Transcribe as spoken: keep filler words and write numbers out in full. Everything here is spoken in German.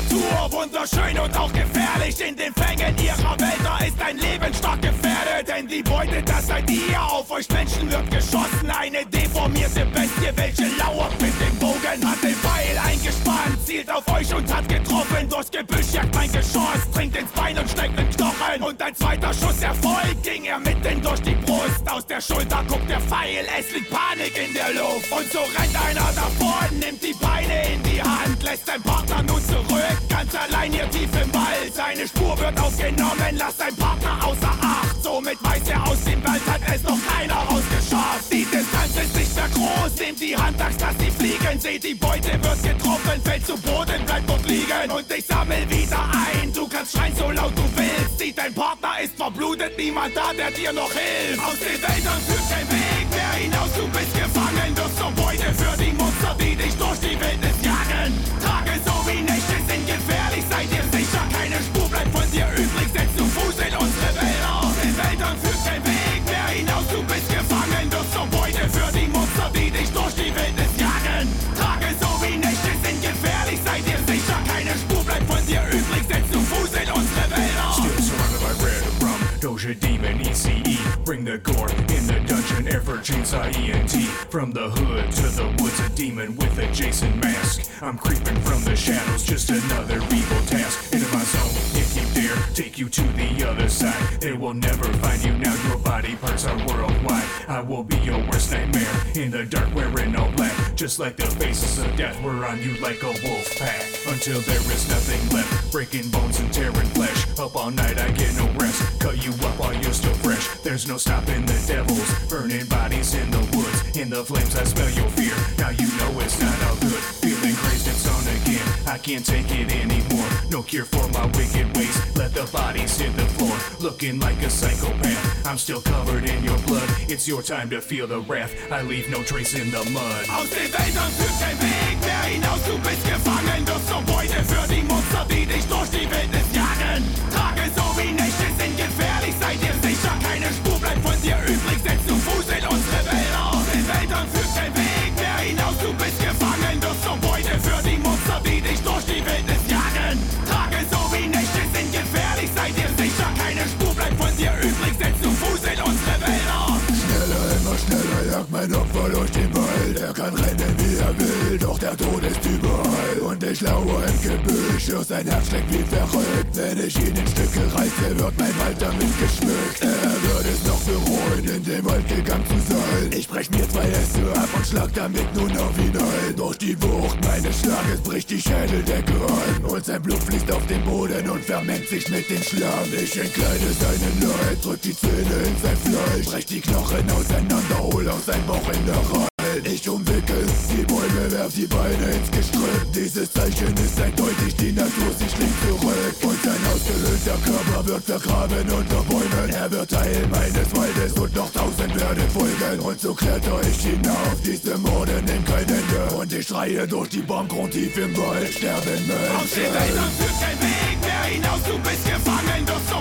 Natur, wunderschön und auch gefährlich. In den Fängen ihrer Wälder ist dein Leben stark gefährdet. Denn die Beute, das seid ihr, auf euch Menschen wird geschossen. Eine deformierte Bestie, welche lauert mit dem Bogen. Hat den Pfeil eingespannt, zielt auf euch und hat getroffen. Durchs Gebüsch jagt mein Geschoss, dringt ins Bein und steckt den Knochen. Und ein zweiter Schuss erfolgt, ging er mitten durch die Brust. Aus der Schulter guckt der Pfeil, es liegt Panik in der Luft. Und so rennt einer davon, nimmt die Beine in die Hand, lässt sein Partner nun zurück, ganz allein hier tief im Wald. Seine Spur wird aufgenommen, lasst sein Partner außer Acht. Somit weiß er, aus dem Wald hat es noch keiner rausgeschafft. Die Distanz ist nicht mehr groß, nehmt die Handachs, lasst sie fliegen. Seht, die Beute wird getroffen, fällt zu Boden, bleibt dort liegen. Und ich sammel wieder ein, du kannst schreien so laut du willst. Sieht, dein Partner ist verblutet, niemand da, der dir noch hilft. Aus den Wäldern führt kein Weg mehr hinaus, du bist gefangen. Wirst zur Beute für die Monster, die dich durch die Wildnis jagen. Tage so wie Nächte sind gefährlich, seid ihr sicher, keine Spur bleibt von dir übrig. Setz du Fuß in unsere Wälder. Aus den Wäldern führt kein Weg mehr hinaus, du bist gefangen. Wirst zur Beute für die Monster, die dich durch die Wildnis jagen. Tage so wie Nächte sind gefährlich, seid ihr sicher, keine Spur bleibt von dir übrig. Setz du Fuß in unsere Wälder. Still surrounded by red rum, Doja Demon E C E. Bring the gore in the dungeon, air for chainsaw E N T. From the hood to the woods, a demon with a Jason mask. I'm creeping from the shadows, just another evil task. Into my zone, if you dare, take you to the other side. They will never find you now, your body parts are worldwide. I will be your worst nightmare, in the dark wearing all black. Just like the faces of death, we're on you like a wolf pack. Until there is nothing left, breaking bones and tearing flesh. Up all night, I get no rest, cut you up while you're still fresh. There's no stopping the devils, burning bodies in the woods. In the flames, I smell your fear, now you know it's not all good. Feeling crazed and stoned again, I can't take it anymore. No cure for my wicked ways, let the bodies hit the floor. Looking like a psychopath, I'm still covered in your blood. It's your time to feel the wrath, I leave no trace in the mud. Aus den Wäldern führt kein Weg mehr hinaus, du bist gefangen. Wirst zur Beute für die Monster, die dich durch die Wildnis jagen. Tage so wie Nächte sind gefährlich, seid ihr sicher, keine Spur bleibt von dir übrig. Setz du Fuß in unsere Wälder. Aus den Wäldern führt kein Weg mehr hinaus, du bist gefangen. Wirst zur Beute für die Monster, die dich durch die Wildnis jagen. Tage so wie Nächte sind gefährlich, seid ihr sicher, keine Spur bleibt von dir übrig. Setz du Fuß in unsere Wälder. Schneller, immer schneller jagt mein Opfer durch den Wald. Er kann rennen wie er will, doch der Tod ist überall. Und ich lauere im Gebüsch, hör sein Herz schlägt wie verrückt. Wenn ich ihn in Stücke reiße, wird mein Wald damit geschmückt. Er wird es noch bereuen, in den Wald gegangen zu sein. Ich brech mir zwei Äste ab und schlag damit nun auf ihn ein. Durch die Wucht meines Schlages bricht die Schädeldecke ein. Und sein Blut fließt auf den Boden und vermengt sich mit den Schlamm. Ich entkleide seinen Leid, drück die Zähne in sein Fleisch. Brech die Knochen auseinander, hol aus sein Bauch in der Reihe. Ich umwickel die Bäume, werf die Beine ins Gestrüpp. Dieses Zeichen ist eindeutig, die Natur, sie schlägt zurück. Und sein ausgehöhlter Körper wird vergraben unter Bäumen. Er wird Teil meines Waldes und noch tausend werden folgen. Und so kletter ich hinauf, diese Morde nehmen kein Ende. Und ich schreie durch die Baumkrone tief im Wald, sterben Menschen. Aus den Wäldern führt kein Weg mehr hinaus, du bist gefangen. Wirst